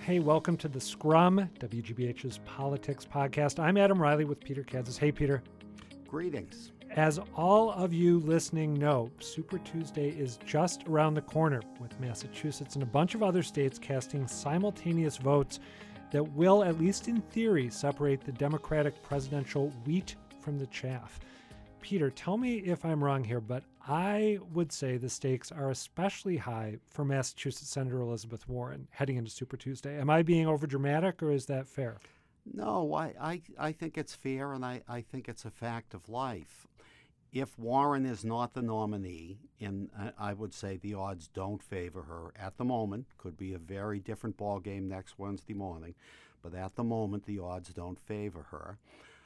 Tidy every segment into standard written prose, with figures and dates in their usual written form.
Hey, welcome to The Scrum, WGBH's politics podcast. I'm Adam Riley with Peter Kadzis. Hey, Peter. Greetings. As all of you listening know, Super Tuesday is just around the corner, with Massachusetts and a bunch of other states casting simultaneous votes that will, at least in theory, separate the Democratic presidential wheat from the chaff. Peter, tell me if I'm wrong here, but I would say the stakes are especially high for Massachusetts Senator Elizabeth Warren heading into Super Tuesday. Am I being overdramatic, or is that fair? No, I think it's fair, and I think it's a fact of life. If Warren is not the nominee, and I would say the odds don't favor her at the moment, could be a very different ballgame next Wednesday morning, but at the moment the odds don't favor her.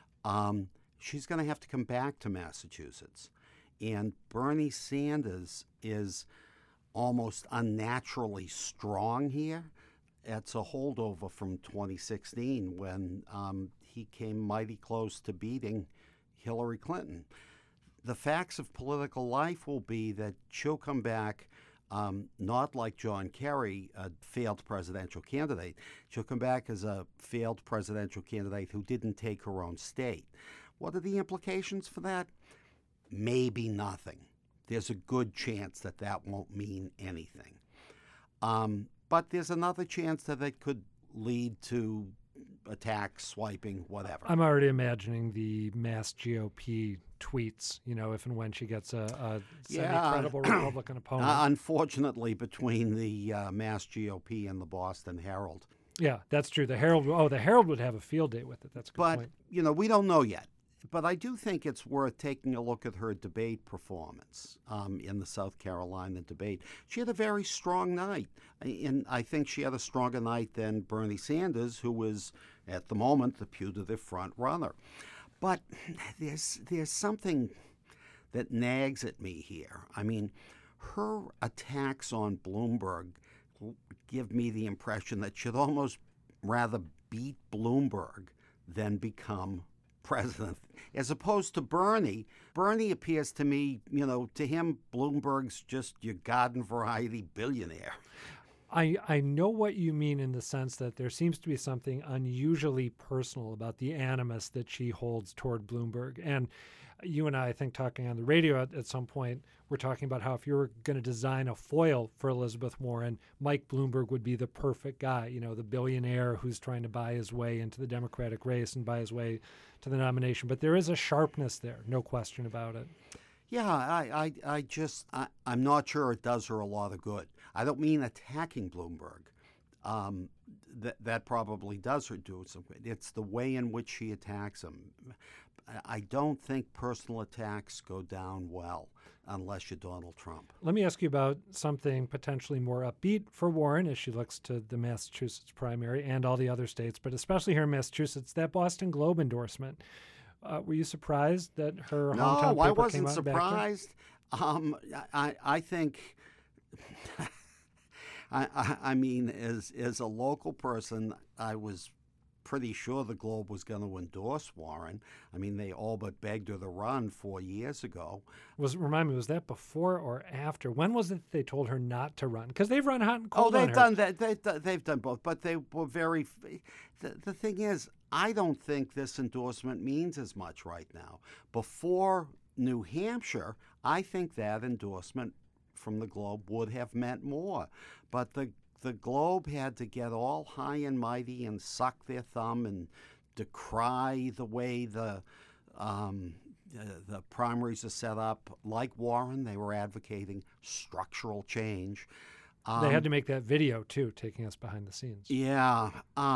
She's going to have to come back to Massachusetts. And Bernie Sanders is almost unnaturally strong here. It's a holdover from 2016 when he came mighty close to beating Hillary Clinton. The facts of political life will be that she'll come back not like John Kerry, a failed presidential candidate. She'll come back as a failed presidential candidate who didn't take her own state. What are the implications for that? Maybe nothing. There's a good chance that that won't mean anything. But there's another chance that it could lead to attacks, swiping, whatever. I'm already imagining the Mass GOP tweets, if and when she gets a semi-credible Republican opponent. Unfortunately, between the Mass GOP and the Boston Herald. Yeah, that's true. The Herald would have a field day with it. That's a good point. But, we don't know yet. But I do think it's worth taking a look at her debate performance in the South Carolina debate. She had a very strong night, and I think she had a stronger night than Bernie Sanders, who was, at the moment, the putative front runner. But there's something that nags at me here. I mean, her attacks on Bloomberg give me the impression that she'd almost rather beat Bloomberg than become president, as opposed to Bernie. Bernie appears to me, to him, Bloomberg's just your garden variety billionaire. I know what you mean in the sense that there seems to be something unusually personal about the animus that she holds toward Bloomberg. And you and I think, talking on the radio at some point, we're talking about how if you were going to design a foil for Elizabeth Warren, Mike Bloomberg would be the perfect guy, the billionaire who's trying to buy his way into the Democratic race and buy his way to the nomination. But there is a sharpness there, no question about it. Yeah, I'm not sure it does her a lot of good. I don't mean attacking Bloomberg. That probably does her do some good. It's the way in which she attacks him. I don't think personal attacks go down well unless you're Donald Trump. Let me ask you about something potentially more upbeat for Warren as she looks to the Massachusetts primary and all the other states, but especially here in Massachusetts, that Boston Globe endorsement. Were you surprised that her hometown paper came out? No, I wasn't surprised. I think, I mean, as a local person, I was pretty sure the Globe was going to endorse Warren. I mean, they all but begged her to run 4 years ago. Remind me, was that before or after? When was it they told her not to run? Because they've run hot and cold. Oh, they've done that. They've done both, but they were very. The thing is, I don't think this endorsement means as much right now. Before New Hampshire, I think that endorsement from the Globe would have meant more, but the Globe had to get all high and mighty and suck their thumb and decry the way the primaries are set up. Like Warren, they were advocating structural change. They had to make that video, too, taking us behind the scenes. Yeah.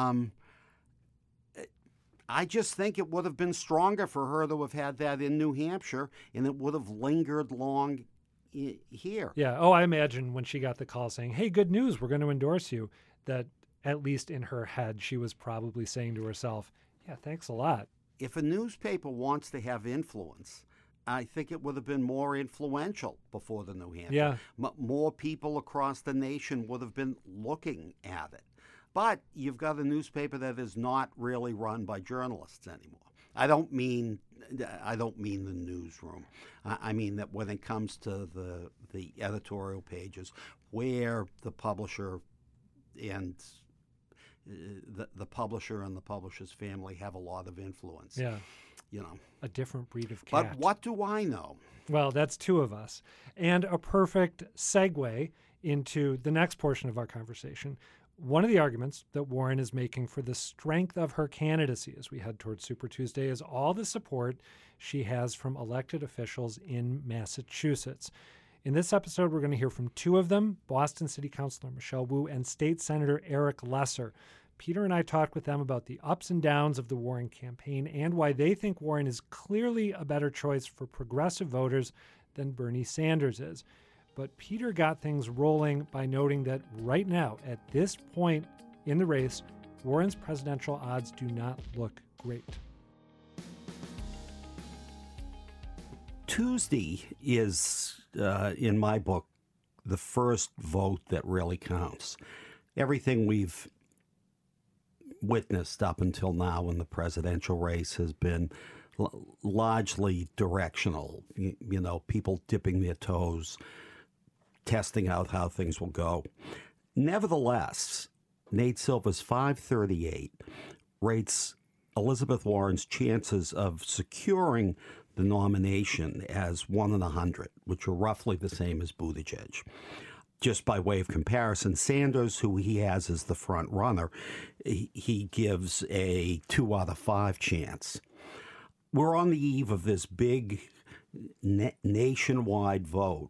I just think it would have been stronger for her to have had that in New Hampshire, and it would have lingered long here. Yeah. Oh, I imagine when she got the call saying, hey, good news, we're going to endorse you, that at least in her head, she was probably saying to herself, yeah, thanks a lot. If a newspaper wants to have influence, I think it would have been more influential before the New Hampshire. Yeah. More people across the nation would have been looking at it. But you've got a newspaper that is not really run by journalists anymore. I don't mean the newsroom. I mean that when it comes to the editorial pages, where the publisher and the publisher and the publisher's family have a lot of influence. Yeah. You know. A different breed of cat. But what do I know? Well, that's two of us. And a perfect segue into the next portion of our conversation. One of the arguments that Warren is making for the strength of her candidacy as we head towards Super Tuesday is all the support she has from elected officials in Massachusetts. In this episode, we're going to hear from two of them, Boston City Councilor Michelle Wu and State Senator Eric Lesser. Peter and I talked with them about the ups and downs of the Warren campaign and why they think Warren is clearly a better choice for progressive voters than Bernie Sanders is. But Peter got things rolling by noting that right now, at this point in the race, Warren's presidential odds do not look great. Tuesday is, in my book, the first vote that really counts. Everything we've witnessed up until now in the presidential race has been largely directional. You know, people dipping their toes, testing out how things will go. Nevertheless, Nate Silver's 538 rates Elizabeth Warren's chances of securing the nomination as 1 in 100, which are roughly the same as Buttigieg. Just by way of comparison, Sanders, who he has as the front runner, he gives a 2 out of 5 chance. We're on the eve of this big nationwide vote.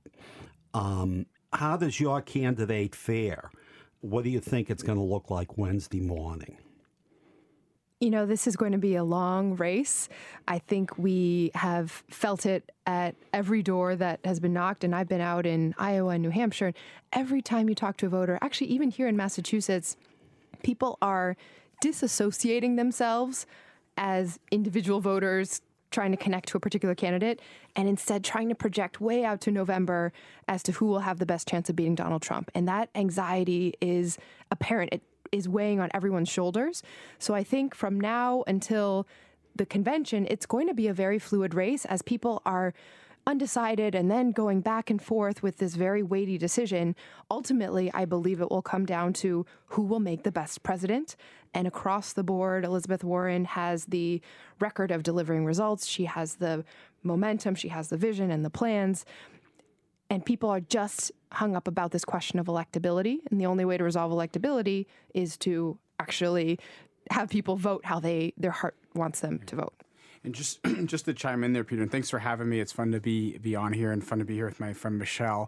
How does your candidate fare? What do you think it's going to look like Wednesday morning? You know, this is going to be a long race. I think we have felt it at every door that has been knocked, and I've been out in Iowa and New Hampshire. Every time you talk to a voter, actually even here in Massachusetts, people are disassociating themselves as individual voters trying to connect to a particular candidate and instead trying to project way out to November as to who will have the best chance of beating Donald Trump. And that anxiety is apparent. It is weighing on everyone's shoulders. So I think from now until the convention, it's going to be a very fluid race as people are undecided and then going back and forth with this very weighty decision. Ultimately, I believe it will come down to who will make the best president. And across the board, Elizabeth Warren has the record of delivering results. She has the momentum. She has the vision and the plans. And people are just hung up about this question of electability. And the only way to resolve electability is to actually have people vote how their heart wants them to vote. And just to chime in there, Peter, and thanks for having me. It's fun to be on here and fun to be here with my friend Michelle.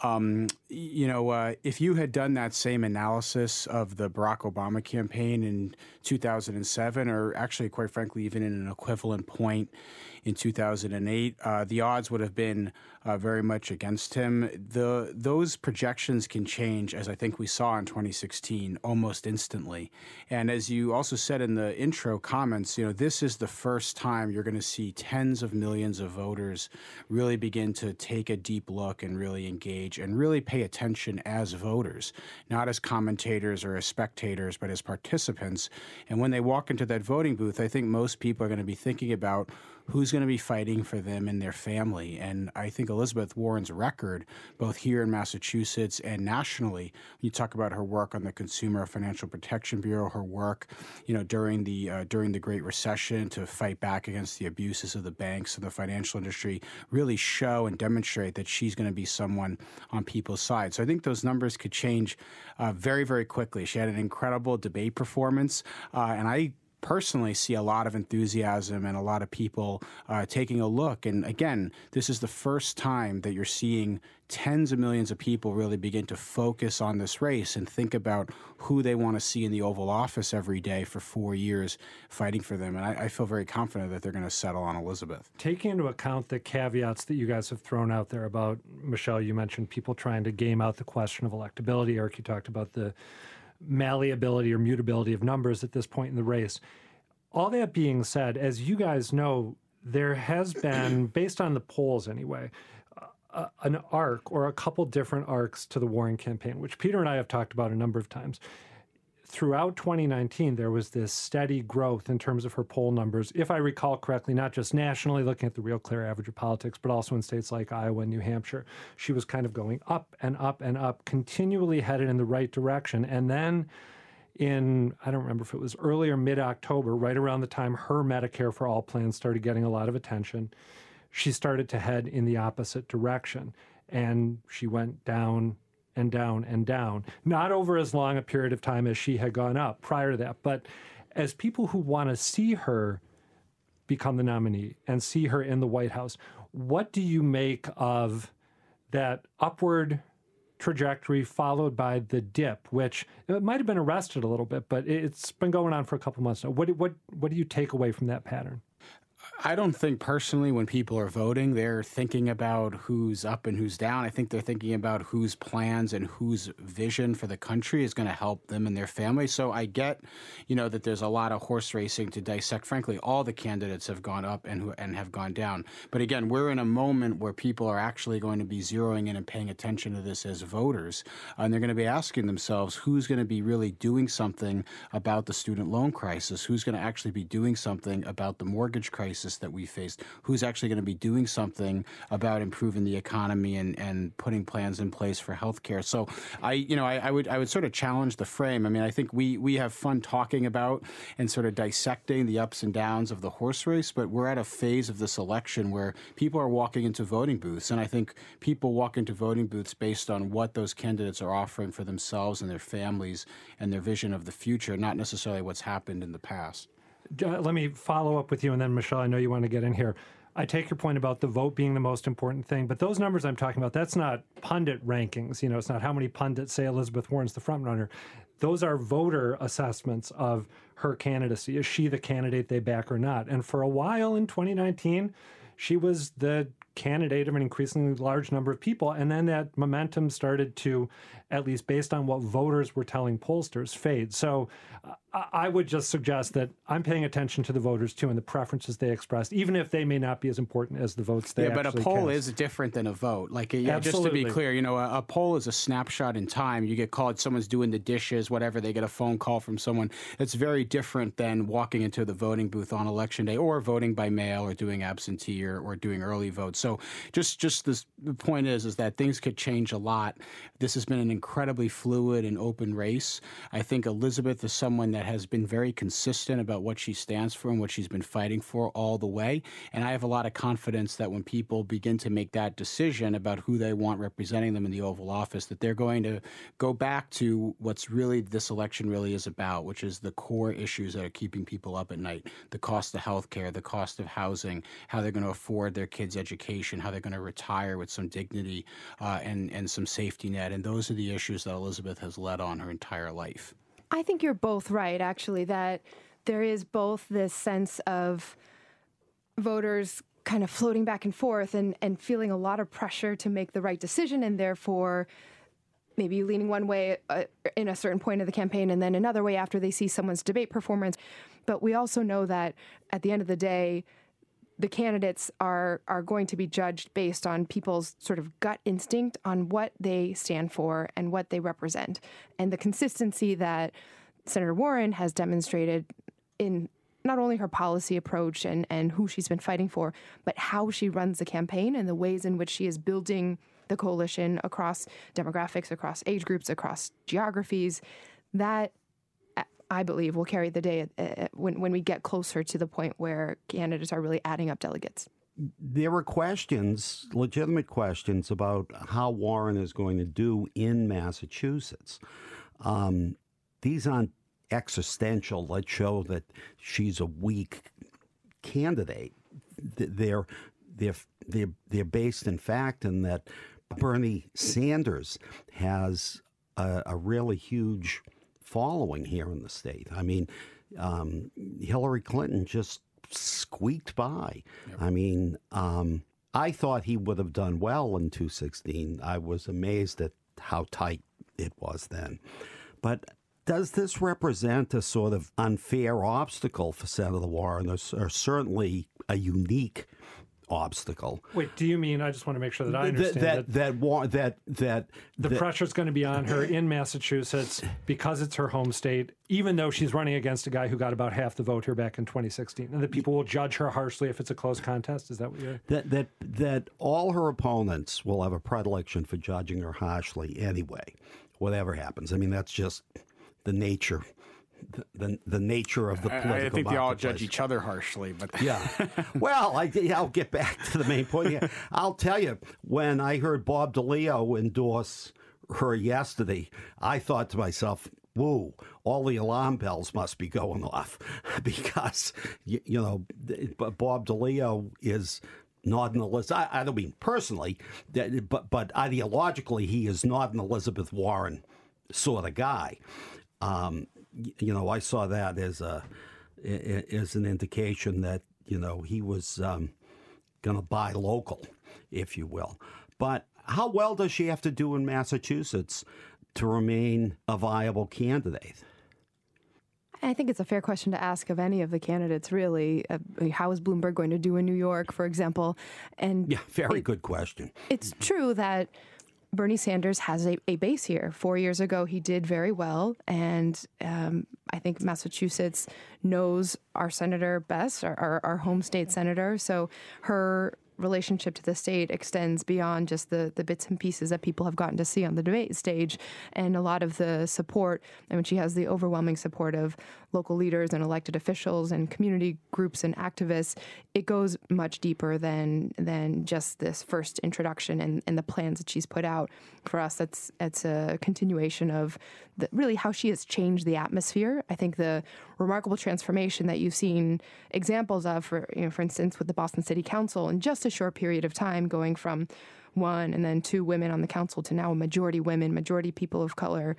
If you had done that same analysis of the Barack Obama campaign in 2007, or actually, quite frankly, even in an equivalent point in 2008, the odds would have been very much against him. Those projections can change, as I think we saw in 2016, almost instantly. And as you also said in the intro comments, this is the first time you're going to see tens of millions of voters really begin to take a deep look and really engage and really pay attention as voters, not as commentators or as spectators, but as participants. And when they walk into that voting booth, I think most people are going to be thinking about who's going to be fighting for them and their family. And I think Elizabeth Warren's record, both here in Massachusetts and nationally, when you talk about her work on the Consumer Financial Protection Bureau, her work, during the Great Recession to fight back against the abuses of the banks and the financial industry, really show and demonstrate that she's going to be someone on people's side. So I think those numbers could change very, very quickly. She had an incredible debate performance, and I personally see a lot of enthusiasm and a lot of people taking a look. And again, this is the first time that you're seeing tens of millions of people really begin to focus on this race and think about who they want to see in the Oval Office every day for 4 years fighting for them. And I feel very confident that they're going to settle on Elizabeth. Taking into account the caveats that you guys have thrown out there about, Michelle, you mentioned people trying to game out the question of electability. Eric, you talked about the malleability or mutability of numbers at this point in the race. All that being said, as you guys know, there has been, based on the polls anyway, an arc or a couple different arcs to the Warren campaign, which Peter and I have talked about a number of times. Throughout 2019, there was this steady growth in terms of her poll numbers, if I recall correctly, not just nationally, looking at the Real Clear Average of Politics, but also in states like Iowa and New Hampshire. She was kind of going up and up and up, continually headed in the right direction. And then in, I don't remember if it was early or mid-October, right around the time her Medicare for All plans started getting a lot of attention, she started to head in the opposite direction. And she went down and down and down, not over as long a period of time as she had gone up prior to that, but as people who want to see her become the nominee and see her in the White House, what do you make of that upward trajectory followed by the dip, which it might have been arrested a little bit, but it's been going on for a couple months now? What do you take away from that pattern? I don't think personally when people are voting, they're thinking about who's up and who's down. I think they're thinking about whose plans and whose vision for the country is going to help them and their family. So I get, that there's a lot of horse racing to dissect. Frankly, all the candidates have gone up and have gone down. But again, we're in a moment where people are actually going to be zeroing in and paying attention to this as voters. And they're going to be asking themselves who's going to be really doing something about the student loan crisis, who's going to actually be doing something about the mortgage crisis that we faced, who's actually going to be doing something about improving the economy and putting plans in place for healthcare. So I would sort of challenge the frame. I mean, I think we have fun talking about and sort of dissecting the ups and downs of the horse race, but we're at a phase of this election where people are walking into voting booths, and I think people walk into voting booths based on what those candidates are offering for themselves and their families and their vision of the future, not necessarily what's happened in the past. Let me follow up with you, and then, Michelle, I know you want to get in here. I take your point about the vote being the most important thing, but those numbers I'm talking about, that's not pundit rankings. It's not how many pundits say Elizabeth Warren's the front runner. Those are voter assessments of her candidacy. Is she the candidate they back or not? And for a while in 2019, she was the candidate of an increasingly large number of people. And then that momentum started to, at least based on what voters were telling pollsters, fade. So I would just suggest that I'm paying attention to the voters too and the preferences they expressed, even if they may not be as important as the votes they actually but a poll cast. is different than a vote. Just to be clear, a poll is a snapshot in time. You get called, someone's doing the dishes, whatever, they get a phone call from someone. It's very different than walking into the voting booth on Election Day or voting by mail or doing absentee or doing early vote. So just this, the point is that things could change a lot. This has been an incredibly fluid and open race. I think Elizabeth is someone that has been very consistent about what she stands for and what she's been fighting for all the way. And I have a lot of confidence that when people begin to make that decision about who they want representing them in the Oval Office, that they're going to go back to what's really this election really is about, which is the core issues that are keeping people up at night: the cost of health care, the cost of housing, how they're going to afford their kids' education, how they're going to retire with some dignity and some safety net. And those are the issues that Elizabeth has led on her entire life. I think you're both right, actually, that there is both this sense of voters kind of floating back and forth and feeling a lot of pressure to make the right decision, and therefore maybe leaning one way in a certain point of the campaign and then another way after they see someone's debate performance. But we also know that at the end of the day, the candidates are going to be judged based on people's sort of gut instinct on what they stand for and what they represent. And the consistency that Senator Warren has demonstrated in not only her policy approach and who she's been fighting for, but how she runs the campaign and the ways in which she is building the coalition across demographics, across age groups, across geographies, that I believe will carry the day when we get closer to the point where candidates are really adding up delegates. There were questions, legitimate questions, about how Warren is going to do in Massachusetts. These aren't existential. Let's show that she's a weak candidate. They're based in fact in that Bernie Sanders has a really huge following here in the state. I mean, Hillary Clinton just squeaked by. Yep. I mean, I thought he would have done well in 2016. I was amazed at how tight it was then. But does this represent a sort of unfair obstacle for Senator Warren, or certainly a unique obstacle? Wait, do you mean, I just want to make sure that I understand that the pressure's going to be on her in Massachusetts because it's her home state, even though she's running against a guy who got about half the vote here back in 2016, and that people will judge her harshly if it's a close contest? Is that what you're... That all her opponents will have a predilection for judging her harshly anyway, whatever happens. I mean, that's just the nature the nature of the political I think they all marketplace. judge each other harshly, but Yeah. Well, I'll get back to the main point here. I'll tell you, when I heard Bob DeLeo endorse her yesterday, I thought to myself, whoa, all the alarm bells must be going off because, Bob DeLeo is not an Elizabeth. I don't mean personally, but ideologically, he is not an Elizabeth Warren sort of guy. I saw that as an indication that he was going to buy local, if you will. But how well does she have to do in Massachusetts to remain a viable candidate? I think it's a fair question to ask of any of the candidates, really. How is Bloomberg going to do in New York, for example? And yeah, very good question. It's true that Bernie Sanders has a base here. 4 years ago, he did very well, and I think Massachusetts knows our senator best, our home state senator. So her relationship to the state extends beyond just the bits and pieces that people have gotten to see on the debate stage. And a lot of the support, she has the overwhelming support of local leaders and elected officials and community groups and activists. It goes much deeper than just this first introduction and the plans that she's put out. For us, it's a continuation of really how she has changed the atmosphere. I think the remarkable transformation that you've seen examples of, for instance, with the Boston City Council in just a short period of time, going from one and then two women on the council to now a majority women, majority people of color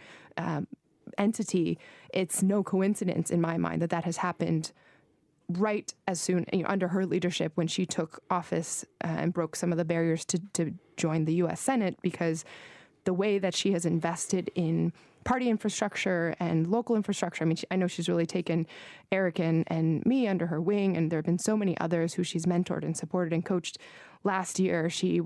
entity. It's no coincidence in my mind that has happened right as soon under her leadership when she took office and broke some of the barriers to join the U.S. Senate, because the way that she has invested in party infrastructure and local infrastructure. I know she's really taken Eric and me under her wing, and there have been so many others who she's mentored and supported and coached. Last year, she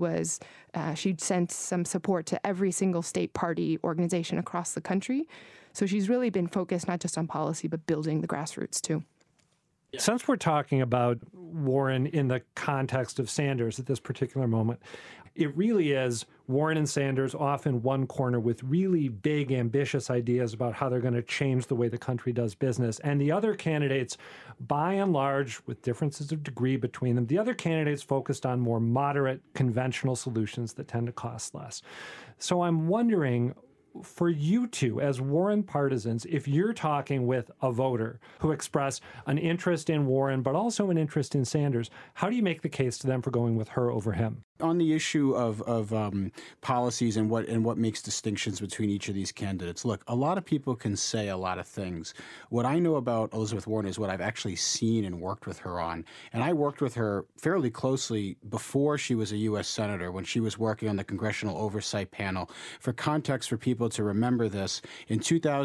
sent some support to every single state party organization across the country. So she's really been focused not just on policy, but building the grassroots too. Since we're talking about Warren in the context of Sanders at this particular moment, it really is Warren and Sanders off in one corner with really big, ambitious ideas about how they're going to change the way the country does business. And the other candidates, by and large, with differences of degree between them, the other candidates focused on more moderate, conventional solutions that tend to cost less. So I'm wondering, for you two, as Warren partisans, if you're talking with a voter who expressed an interest in Warren, but also an interest in Sanders, how do you make the case to them for going with her over him? On the issue of policies and what makes distinctions between each of these candidates, look, a lot of people can say a lot of things. What I know about Elizabeth Warren is what I've actually seen and worked with her on. And I worked with her fairly closely before she was a U.S. Senator, when she was working on the Congressional Oversight Panel. For context, for people to remember this, in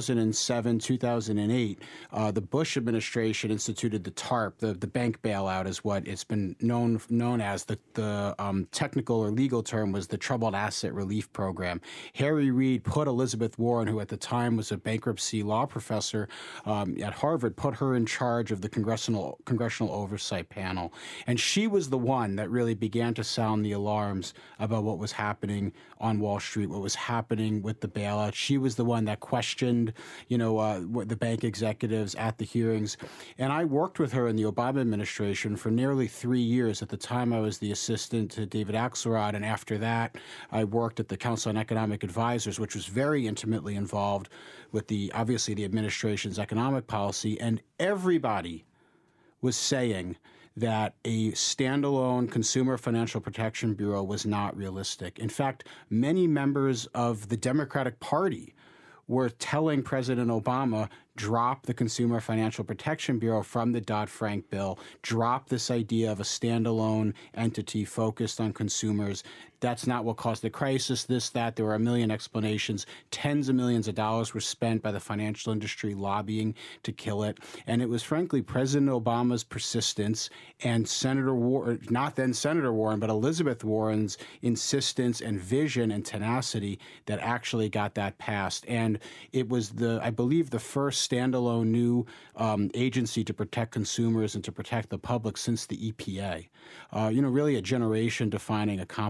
2007, 2008, the Bush administration instituted the TARP, the bank bailout is what it's been known as. The technical or legal term was the Troubled Asset Relief Program. Harry Reid put Elizabeth Warren, who at the time was a bankruptcy law professor at Harvard, put her in charge of the Congressional Oversight Panel. And she was the one that really began to sound the alarms about what was happening on Wall Street, what was happening with the bailout. She was the one that questioned, the bank executives at the hearings. And I worked with her in the Obama administration for nearly 3 years. At the time, I was the assistant to David Axelrod, and after that, I worked at the Council on Economic Advisors, which was very intimately involved with obviously the administration's economic policy, and everybody was saying that a standalone Consumer Financial Protection Bureau was not realistic. In fact, many members of the Democratic Party were telling President Obama, drop the Consumer Financial Protection Bureau from the Dodd-Frank bill, drop this idea of a standalone entity focused on consumers. That's not what caused the crisis, this, that. There were a million explanations. Tens of millions of dollars were spent by the financial industry lobbying to kill it. And it was, frankly, President Obama's persistence and Senator Warren, not then Senator Warren, but Elizabeth Warren's insistence and vision and tenacity that actually got that passed. And it was I believe, the first standalone new agency to protect consumers and to protect the public since the EPA. Really a generation-defining accomplishment.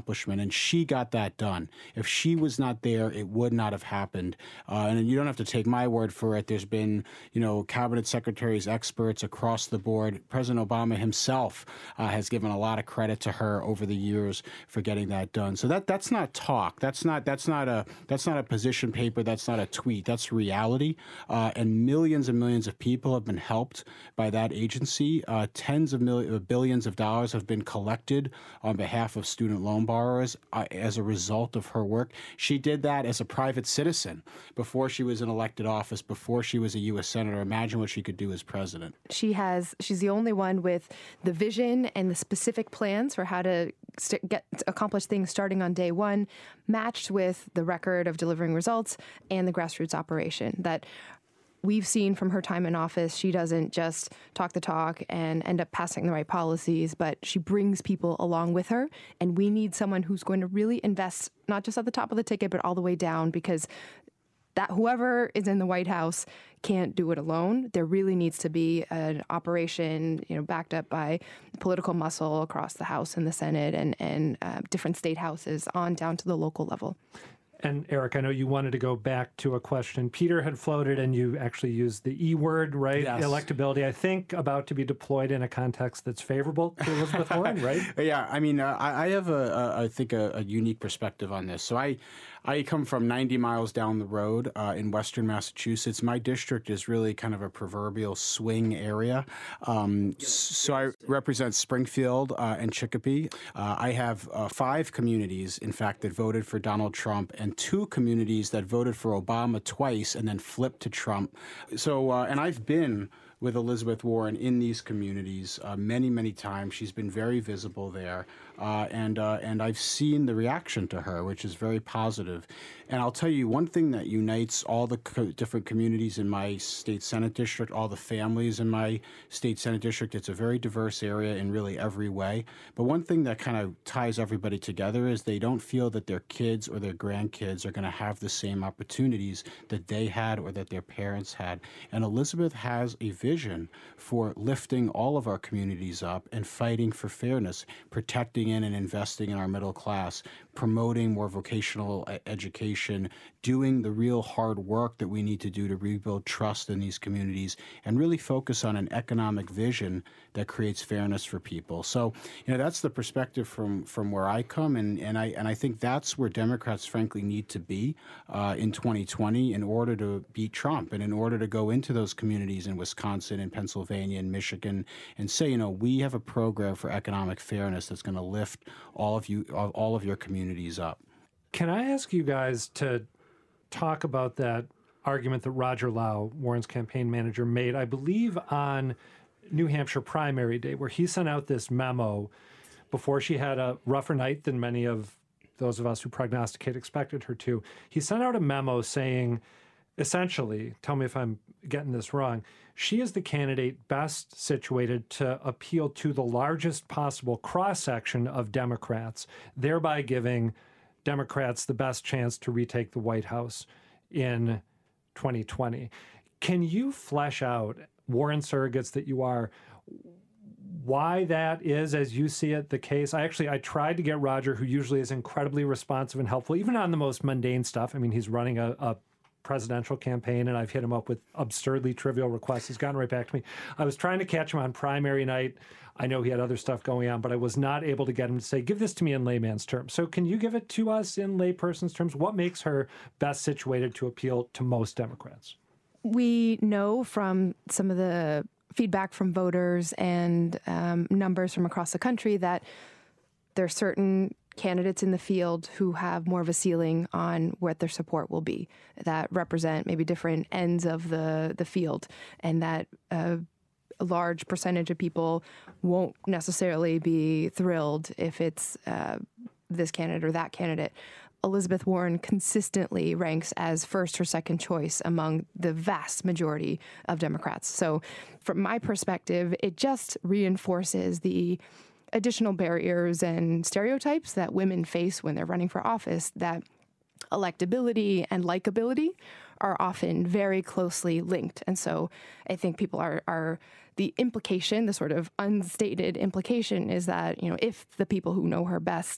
and she got that done. If she was not there, it would not have happened. And you don't have to take my word for it. There's been, cabinet secretaries, experts across the board. President Obama himself has given a lot of credit to her over the years for getting that done. So that's not talk. That's not a position paper. That's not a tweet. That's reality. And millions of people have been helped by that agency. Tens of billions of dollars have been collected on behalf of student loan borrowers as a result of her work. She did that as a private citizen before she was in elected office, before she was a U.S. Senator. Imagine what she could do as president. She's the only one with the vision and the specific plans for how to accomplish things starting on day one, matched with the record of delivering results and the grassroots operation that we've seen from her time in office. She doesn't just talk the talk and end up passing the right policies, but she brings people along with her. And we need someone who's going to really invest, not just at the top of the ticket, but all the way down, because that whoever is in the White House can't do it alone. There really needs to be an operation, backed up by political muscle across the House and the Senate and different state houses on down to the local level. And Eric, I know you wanted to go back to a question Peter had floated, and you actually used the E word, right? Yes. Electability, I think, about to be deployed in a context that's favorable to Elizabeth Warren, right? Yeah, I mean, I have I think a unique perspective on this. So I come from 90 miles down the road in western Massachusetts. My district is really kind of a proverbial swing area. So I represent Springfield and Chicopee. I have 5 communities, in fact, that voted for Donald Trump, and 2 communities that voted for Obama twice and then flipped to Trump. So, and I've been with Elizabeth Warren in these communities many times. She's been very visible there, and I've seen the reaction to her, which is very positive. And I'll tell you one thing that unites all the different communities in my state Senate district, all the families in my state Senate district. It's a very diverse area in really every way. But one thing that kind of ties everybody together is they don't feel that their kids or their grandkids are going to have the same opportunities that they had or that their parents had. And Elizabeth has a vision for lifting all of our communities up and fighting for fairness, protecting and investing in our middle class, promoting more vocational education, doing the real hard work that we need to do to rebuild trust in these communities, and really focus on an economic vision that creates fairness for people. So, that's the perspective from where I come, and I think that's where Democrats, frankly, need to be in 2020 in order to beat Trump, and in order to go into those communities in Wisconsin and Pennsylvania and Michigan and say, we have a program for economic fairness that's going to lift all of your communities up. Can I ask you guys to talk about that argument that Roger Lau, Warren's campaign manager, made, I believe, on New Hampshire primary day, where he sent out this memo before she had a rougher night than many of those of us who prognosticate expected her to. He sent out a memo saying, essentially, tell me if I'm getting this wrong, she is the candidate best situated to appeal to the largest possible cross-section of Democrats, thereby giving Democrats the best chance to retake the White House in 2020. Can you flesh out, Warren surrogates that you are, why that is, as you see it, the case? I tried to get Roger, who usually is incredibly responsive and helpful, even on the most mundane stuff. I mean, he's running a presidential campaign, and I've hit him up with absurdly trivial requests. He's gotten right back to me. I was trying to catch him on primary night. I know he had other stuff going on, but I was not able to get him to say, give this to me in layman's terms. So can you give it to us in layperson's terms? What makes her best situated to appeal to most Democrats? We know from some of the feedback from voters and numbers from across the country that there are certain candidates in the field who have more of a ceiling on what their support will be, that represent maybe different ends of the field, and that a large percentage of people won't necessarily be thrilled if it's this candidate or that candidate. Elizabeth Warren consistently ranks as first or second choice among the vast majority of Democrats. So from my perspective, it just reinforces the additional barriers and stereotypes that women face when they're running for office, that electability and likability are often very closely linked. And so I think people are the implication, the sort of unstated implication is that, if the people who know her best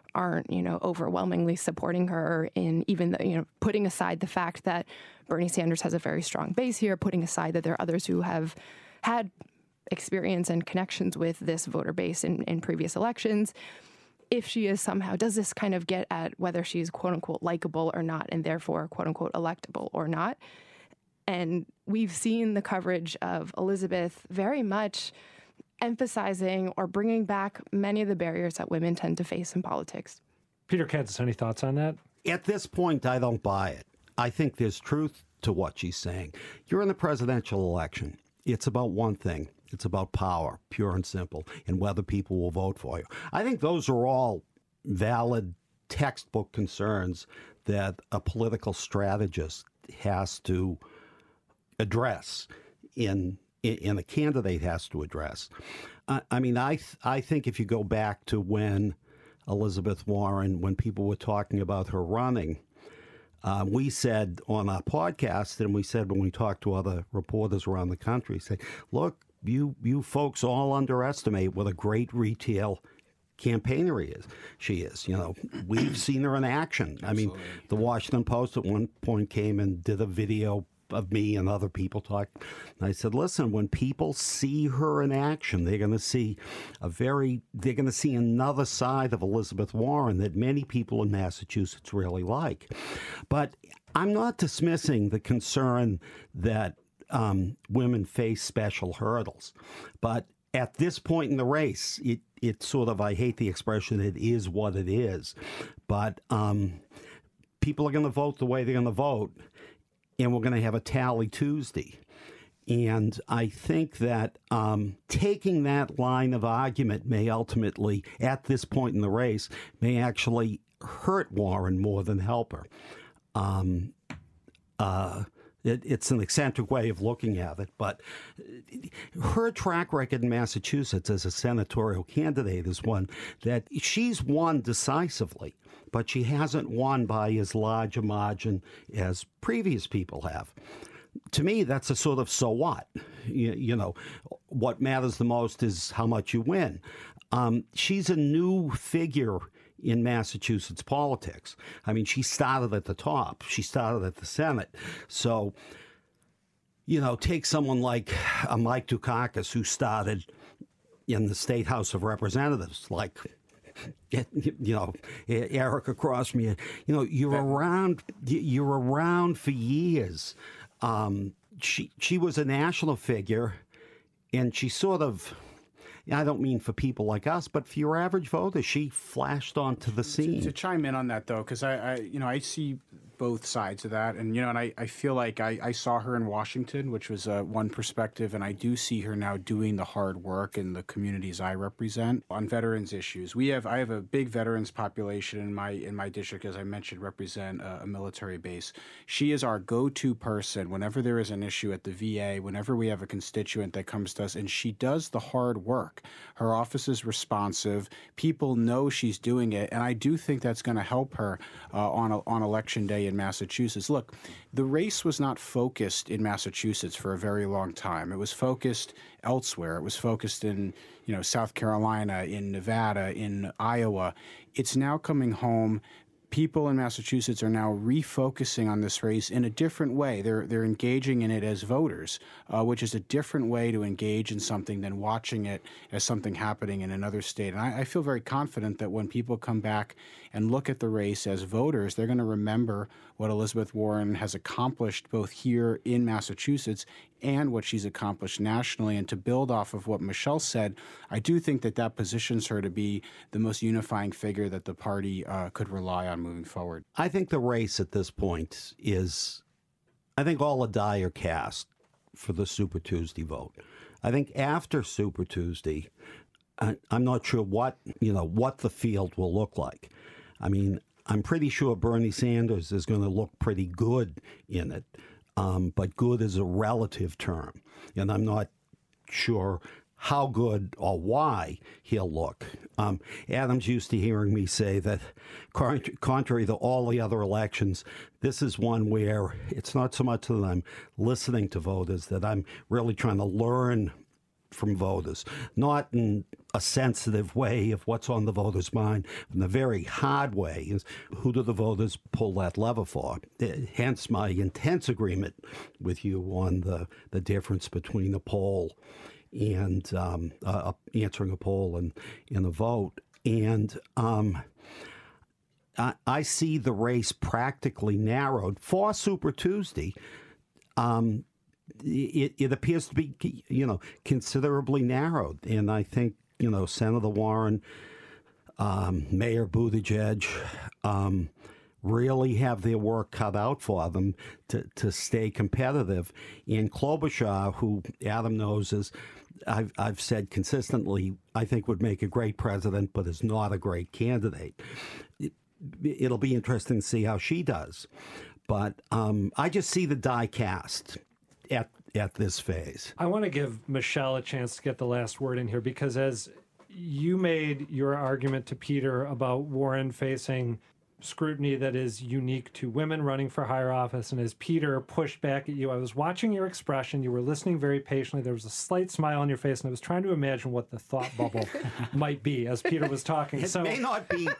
aren't, overwhelmingly supporting her in even the, putting aside the fact that Bernie Sanders has a very strong base here, putting aside that there are others who have had experience and connections with this voter base in previous elections. If she is somehow, does this kind of get at whether she's quote unquote likable or not, and therefore quote unquote electable or not? And we've seen the coverage of Elizabeth very much emphasizing or bringing back many of the barriers that women tend to face in politics. Peter Kadzis, any thoughts on that? At this point, I don't buy it. I think there's truth to what she's saying. You're in the presidential election. It's about one thing. It's about power, pure and simple, and whether people will vote for you. I think those are all valid textbook concerns that a political strategist has to address in a candidate has to address. I think if you go back to when Elizabeth Warren, when people were talking about her running, we said on our podcast, and we said when we talked to other reporters around the country, say, look, you folks all underestimate what a great retail campaigner she is. We've seen her in action. Absolutely. I mean, the Washington Post at one point came and did a video of me and other people talk. And I said, listen, when people see her in action, they're going to see another side of Elizabeth Warren that many people in Massachusetts really like. But I'm not dismissing the concern that women face special hurdles. But at this point in the race, it sort of, I hate the expression, it is what it is. But people are going to vote the way they're going to vote. And we're going to have a tally Tuesday. And I think that taking that line of argument may ultimately, at this point in the race, may actually hurt Warren more than help her. It's an eccentric way of looking at it, but her track record in Massachusetts as a senatorial candidate is one that she's won decisively, but she hasn't won by as large a margin as previous people have. To me, that's a sort of so what? What matters the most is how much you win. She's a new figure in Massachusetts politics. I mean, she started at the top. She started at the Senate. So, take someone like Mike Dukakis, who started in the State House of Representatives, like, Eric across me. You're around for years. She was a national figure, and she sort of, I don't mean for people like us, but for your average voter, she flashed onto the scene. To chime in on that, though, because I see both sides of that, and I feel like I saw her in Washington, which was one perspective, and I do see her now doing the hard work in the communities I represent on veterans issues. I have a big veterans population in my district, as I mentioned, represent a military base. She is our go-to person whenever there is an issue at the VA, whenever we have a constituent that comes to us, and she does the hard work. Her office is responsive. People know she's doing it, and I do think that's going to help her on election day in Massachusetts. Look, the race was not focused in Massachusetts for a very long time. It was focused elsewhere. It was focused in, South Carolina, in Nevada, in Iowa. It's now coming home. People in Massachusetts are now refocusing on this race in a different way. They're engaging in it as voters, which is a different way to engage in something than watching it as something happening in another state. And I feel very confident that when people come back and look at the race as voters, they're going to remember what Elizabeth Warren has accomplished both here in Massachusetts and what she's accomplished nationally. And to build off of what Michelle said, I do think that positions her to be the most unifying figure that the party could rely on moving forward. I think the race at this point is, I think all the die are cast for the Super Tuesday vote. I think after Super Tuesday, I'm not sure what the field will look like. I mean, I'm pretty sure Bernie Sanders is going to look pretty good in it, but good is a relative term, and I'm not sure how good or why he'll look. Adam's used to hearing me say that, contrary to all the other elections, this is one where it's not so much that I'm listening to voters, that I'm really trying to learn from voters, not in a sensitive way of what's on the voters' mind, in a very hard way, is who do the voters pull that lever for? Hence my intense agreement with you on the difference between a poll and answering a poll and a vote. And I see the race practically narrowed for Super Tuesday. It appears to be, considerably narrowed. And I think, Senator Warren, Mayor Buttigieg really have their work cut out for them to stay competitive. And Klobuchar, who Adam knows is, I've said consistently, I think would make a great president, but is not a great candidate. It'll be interesting to see how she does. But I just see the die cast at this phase. I want to give Michelle a chance to get the last word in here, because as you made your argument to Peter about Warren facing scrutiny that is unique to women running for higher office, and as Peter pushed back at you, I was watching your expression. You were listening very patiently. There was a slight smile on your face, and I was trying to imagine what the thought bubble might be as Peter was talking. It may not be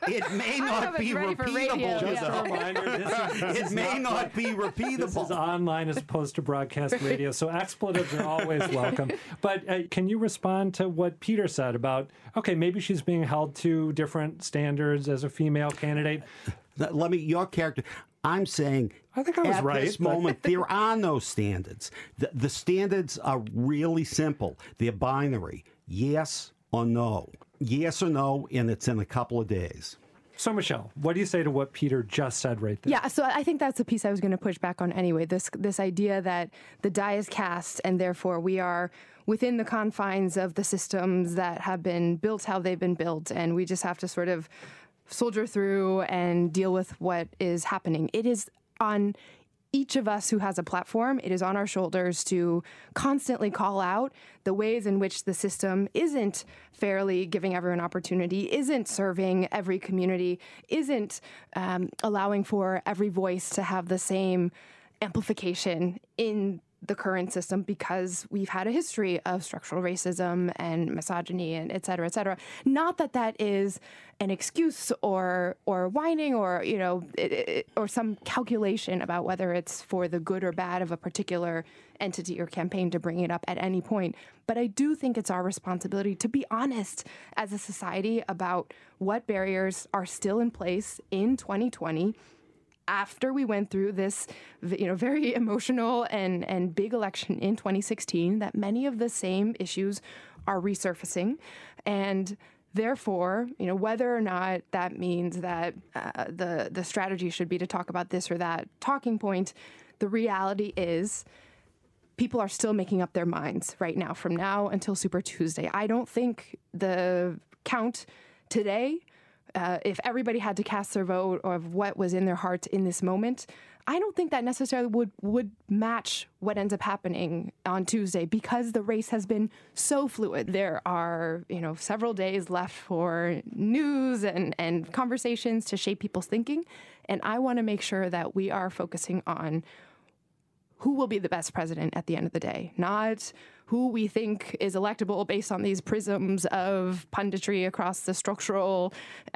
repeatable. Just a reminder, it may not be repeatable. This is online as opposed to broadcast radio, so expletives are always welcome. But can you respond to what Peter said about, okay, maybe she's being held to different standards as a female candidate? Your character. I'm saying, I think I was at right, this moment, there are no standards. The standards are really simple. They're binary. Yes or no. Yes or no, and it's in a couple of days. So, Michelle, what do you say to what Peter just said right there? Yeah, so I think that's the piece I was going to push back on anyway. This idea that the die is cast and therefore we are within the confines of the systems that have been built how they've been built, and we just have to sort of soldier through and deal with what is happening. It is on each of us who has a platform, it is on our shoulders to constantly call out the ways in which the system isn't fairly giving everyone opportunity, isn't serving every community, isn't allowing for every voice to have the same amplification in the current system, because we've had a history of structural racism and misogyny and et cetera, et cetera. Not that that is an excuse or whining or, or some calculation about whether it's for the good or bad of a particular entity or campaign to bring it up at any point. But I do think it's our responsibility to be honest as a society about what barriers are still in place in 2020 after we went through this, very emotional and big election in 2016, that many of the same issues are resurfacing. And therefore, whether or not that means that the strategy should be to talk about this or that talking point, the reality is people are still making up their minds right now, from now until Super Tuesday. I don't think the count today, if everybody had to cast their vote of what was in their heart in this moment, I don't think that necessarily would match what ends up happening on Tuesday, because the race has been so fluid. There are, several days left for news and conversations to shape people's thinking. And I want to make sure that we are focusing on who will be the best president at the end of the day, not who we think is electable based on these prisms of punditry across the structural,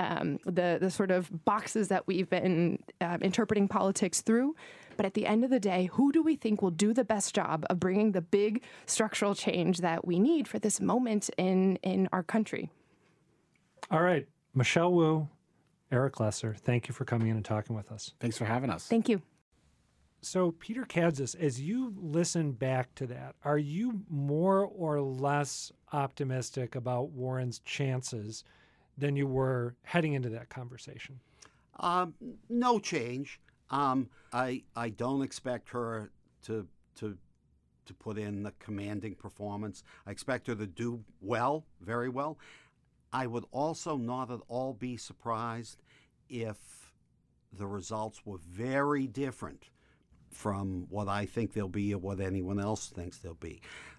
the sort of boxes that we've been interpreting politics through. But at the end of the day, who do we think will do the best job of bringing the big structural change that we need for this moment in our country? All right. Michelle Wu, Eric Lesser, thank you for coming in and talking with us. Thanks for having us. Thank you. So, Peter Kadzis, as you listen back to that, are you more or less optimistic about Warren's chances than you were heading into that conversation? No change. I don't expect her to put in the commanding performance. I expect her to do well, very well. I would also not at all be surprised if the results were very different from what I think they'll be or what anyone else thinks they'll be.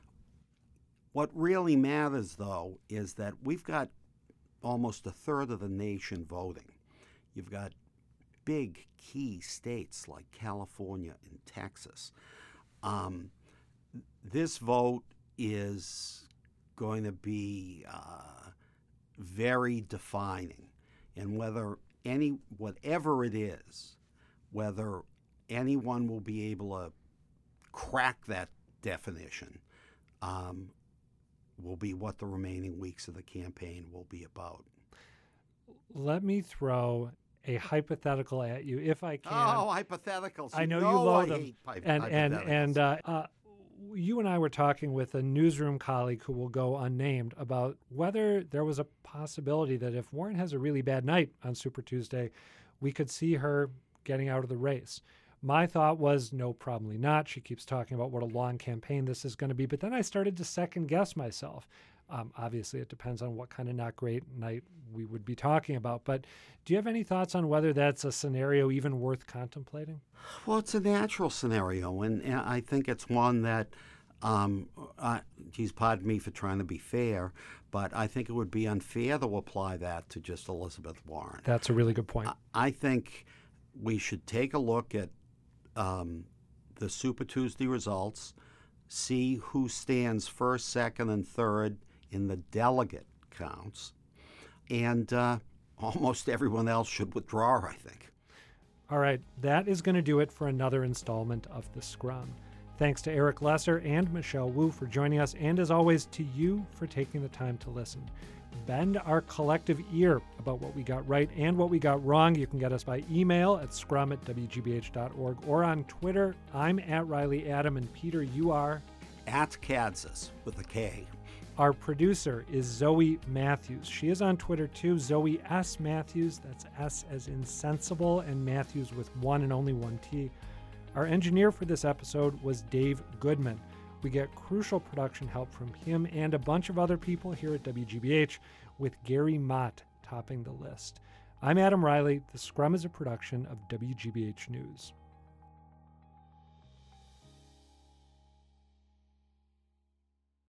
What really matters, though, is that we've got almost a third of the nation voting. You've got big key states like California and Texas. This vote is going to be very defining, and whatever it is, whether anyone will be able to crack that definition, will be what the remaining weeks of the campaign will be about. Let me throw a hypothetical at you, if I can. Oh, hypotheticals! I know you love them. Hate And you and I were talking with a newsroom colleague who will go unnamed about whether there was a possibility that if Warren has a really bad night on Super Tuesday, we could see her getting out of the race. My thought was, no, probably not. She keeps talking about what a long campaign this is going to be. But then I started to second guess myself. Obviously, it depends on what kind of not great night we would be talking about. But do you have any thoughts on whether that's a scenario even worth contemplating? Well, it's a natural scenario, and I think it's one that, geez, pardon me for trying to be fair, but I think it would be unfair to apply that to just Elizabeth Warren. That's a really good point. I think we should take a look at the Super Tuesday results, see who stands first, second, and third in the delegate counts, and almost everyone else should withdraw, I think. All right, that is going to do it for another installment of The Scrum. Thanks to Eric Lesser and Michelle Wu for joining us, and as always, to you for taking the time to listen. Bend our collective ear about what we got right and what we got wrong. You can get us by email at scrum@wgbh.org or on Twitter. I'm at Riley Adam, and Peter, you are? At Kadzis with a K. Our producer is Zoe Matthews. She is on Twitter too, Zoe S. Matthews. That's S as in sensible, and Matthews with one and only one T. Our engineer for this episode was Dave Goodman. We get crucial production help from him and a bunch of other people here at WGBH, with Gary Mott topping the list. I'm Adam Riley. The Scrum is a production of WGBH News.